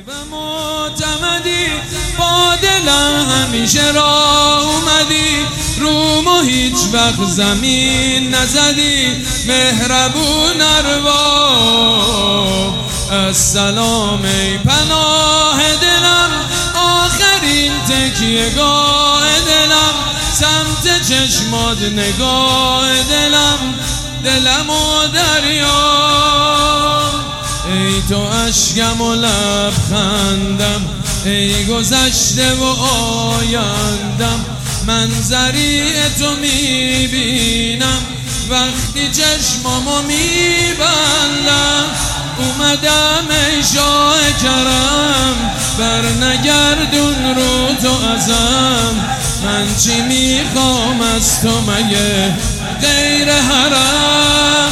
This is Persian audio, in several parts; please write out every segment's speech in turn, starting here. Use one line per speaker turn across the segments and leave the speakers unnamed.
و معتمدی، با دلم همیشه راه اومدی، رومو هیچ وقت زمین نزدی، مهربون ارباب السلام ای پناه دلم، آخرین تکیه‌گاه دلم، سمت چشمات نگاه دلم و دریا، ای تو اشکم و لبخندم، ای گذشته و آیندم، منظری تو میبینم وقتی چشمامو میبندم، اومدم ای شاه کرم، بر نگردون رو تو ازم، من چی میخوام از تو مگه غیر حرم،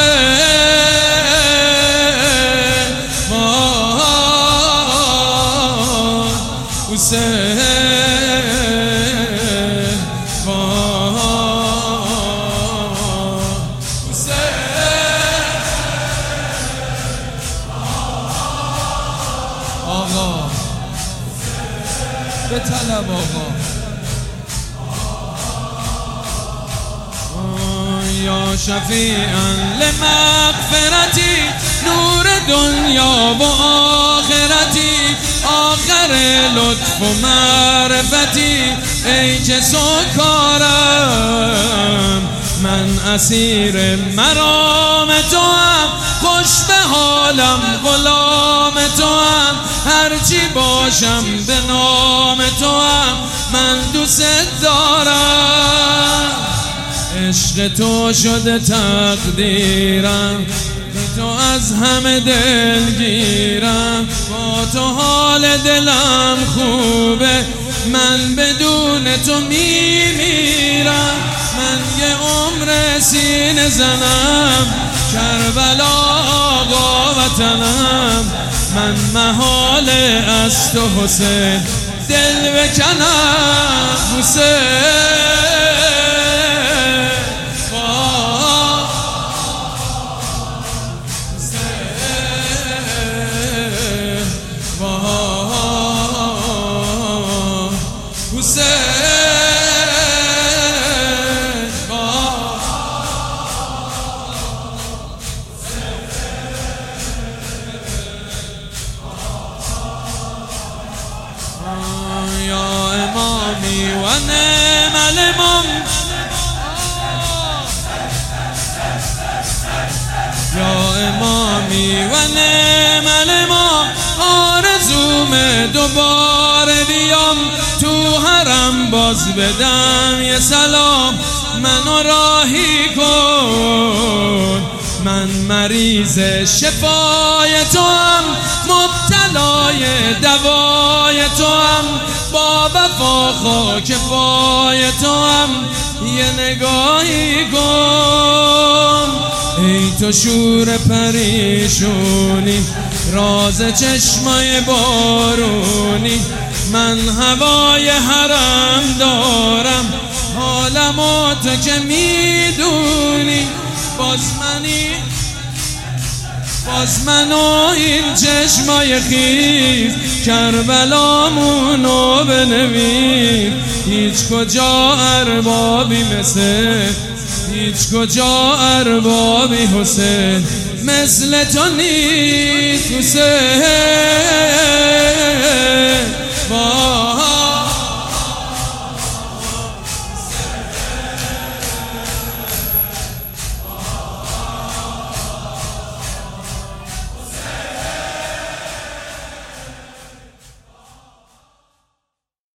حسین حسین آقا به طلب آقا، یا شفیعا لمغفرتی، نور دنیا و آخرتی، آخر لطف و معرفتی، ای که سکارم من اسیر مرام تو هم، خوش به حالم غلام تو هم، هرچی باشم به نام تو هم، من دوست دارم، عشق تو شده تقدیرم، تو از همه دلگیرم، با تو حال دلم خوبه، من بدون تو میمیرم، من یه عمر سینه زنم، کربلا آقا وطنم، من محال از تو حسین دل بکنم، حسین یا امامی و نعم الامام، یا امامی و نعم الامام، آرزومه دوباره بیام تو حرم، باز بدم یه سلام، منو راهی کن، من مریض شفای تو هم، مبتلای دوای تو هم، با وفا خاک پای تو هم، یه نگاهی کن، ای تو شور پریشونی، راز چشمای بارونی، من هوای حرم دارم، حالمو تو که میدونی، باز منو این چشمای خیز، کربلامونو بنویس، هیچ کجا اربابی مثل، هیچ کجا اربابی حسین مثل تو نیست، حسین